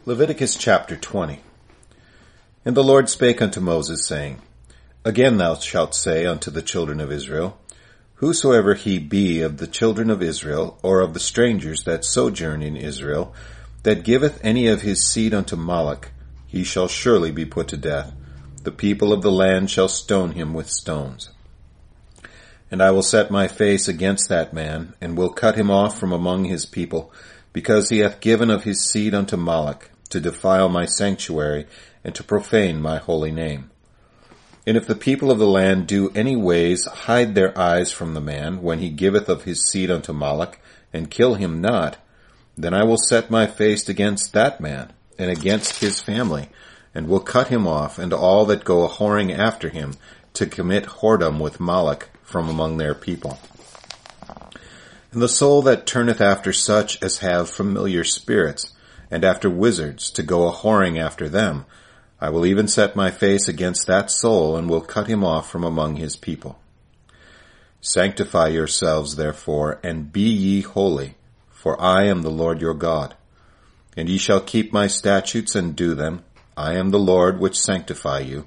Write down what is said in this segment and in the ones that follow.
Leviticus chapter 20. And the Lord spake unto Moses, saying, Again thou shalt say unto the children of Israel, Whosoever he be of the children of Israel, or of the strangers that sojourn in Israel, that giveth any of his seed unto Moloch, he shall surely be put to death. The people of the land shall stone him with stones. And I will set my face against that man, and will cut him off from among his people, because he hath given of his seed unto Moloch, to defile my sanctuary, and to profane my holy name. And if the people of the land do any ways hide their eyes from the man, when he giveth of his seed unto Moloch, and kill him not, then I will set my face against that man, and against his family, and will cut him off, and all that go a-whoring after him, to commit whoredom with Moloch from among their people. And the soul that turneth after such as have familiar spirits, and after wizards, to go a-whoring after them, I will even set my face against that soul, and will cut him off from among his people. Sanctify yourselves, therefore, and be ye holy, for I am the Lord your God. And ye shall keep my statutes and do them. I am the Lord which sanctify you.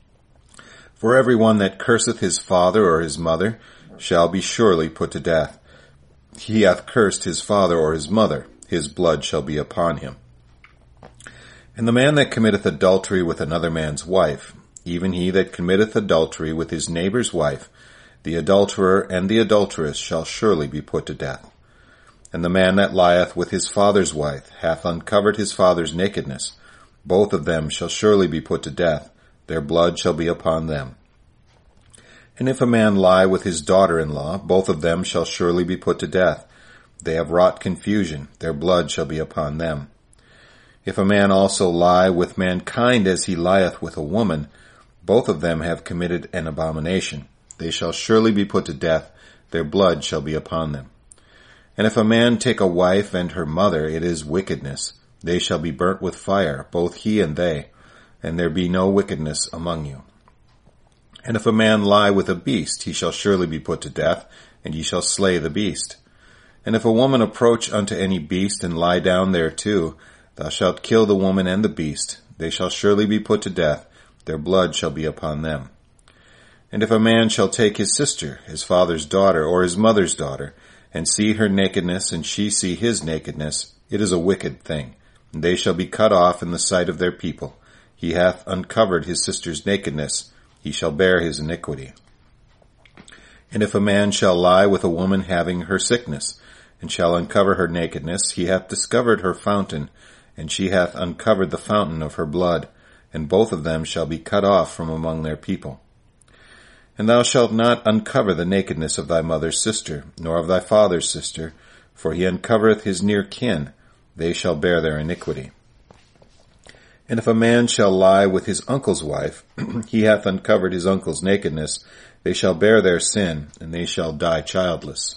For every one that curseth his father or his mother shall be surely put to death. He hath cursed his father or his mother, his blood shall be upon him. And the man that committeth adultery with another man's wife, even he that committeth adultery with his neighbor's wife, the adulterer and the adulteress shall surely be put to death. And the man that lieth with his father's wife hath uncovered his father's nakedness. Both of them shall surely be put to death. Their blood shall be upon them. And if a man lie with his daughter-in-law, both of them shall surely be put to death. They have wrought confusion. Their blood shall be upon them. If a man also lie with mankind as he lieth with a woman, both of them have committed an abomination. They shall surely be put to death. Their blood shall be upon them. And if a man take a wife and her mother, it is wickedness. They shall be burnt with fire, both he and they, and there be no wickedness among you. And if a man lie with a beast, he shall surely be put to death, and ye shall slay the beast. And if a woman approach unto any beast, and lie down thereto, thou shalt kill the woman and the beast. They shall surely be put to death. Their blood shall be upon them. And if a man shall take his sister, his father's daughter, or his mother's daughter, and see her nakedness, and she see his nakedness, it is a wicked thing. And they shall be cut off in the sight of their people. He hath uncovered his sister's nakedness. He shall bear his iniquity. And if a man shall lie with a woman having her sickness, and shall uncover her nakedness, he hath discovered her fountain, and she hath uncovered the fountain of her blood, and both of them shall be cut off from among their people. And thou shalt not uncover the nakedness of thy mother's sister, nor of thy father's sister, for he uncovereth his near kin. They shall bear their iniquity. And if a man shall lie with his uncle's wife, he hath uncovered his uncle's nakedness. They shall bear their sin, and they shall die childless.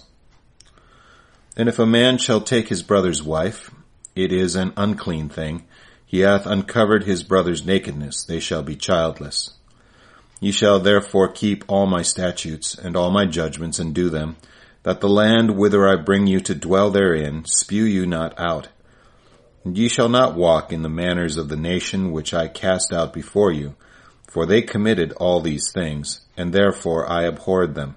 And if a man shall take his brother's wife, it is an unclean thing. He hath uncovered his brother's nakedness. They shall be childless. Ye shall therefore keep all my statutes and all my judgments, and do them, that the land whither I bring you to dwell therein spew you not out. And ye shall not walk in the manners of the nation which I cast out before you, for they committed all these things, and therefore I abhorred them.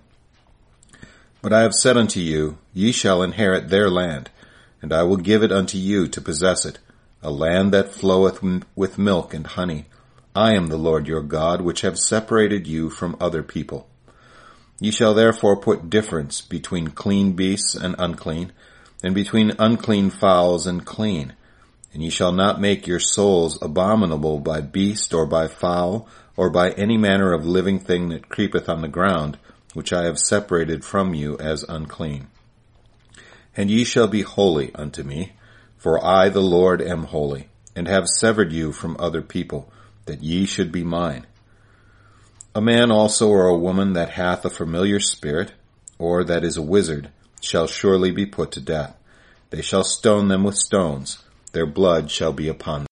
But I have said unto you, ye shall inherit their land, and I will give it unto you to possess it, a land that floweth with milk and honey. I am the Lord your God, which have separated you from other people. Ye shall therefore put difference between clean beasts and unclean, and between unclean fowls and clean. And ye shall not make your souls abominable by beast, or by fowl, or by any manner of living thing that creepeth on the ground, which I have separated from you as unclean. And ye shall be holy unto me, for I the Lord am holy, and have severed you from other people, that ye should be mine. A man also or a woman that hath a familiar spirit, or that is a wizard, shall surely be put to death. They shall stone them with stones. Their blood shall be upon them.